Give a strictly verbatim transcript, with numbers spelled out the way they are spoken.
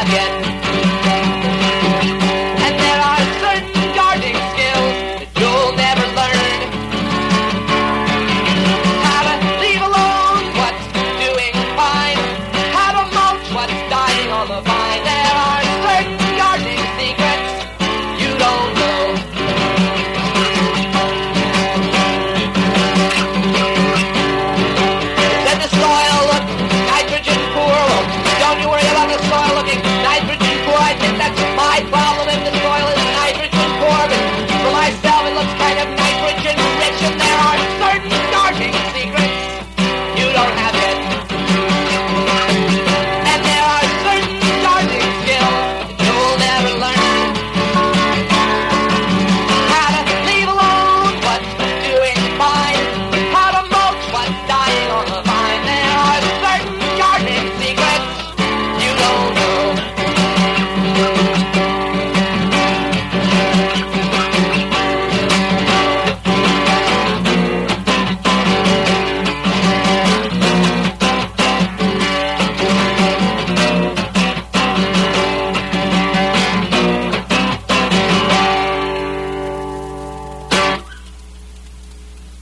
yet. And there are certain gardening skills that you'll never learn. How to leave alone what's doing fine. How to mulch what's dying on the vine. There are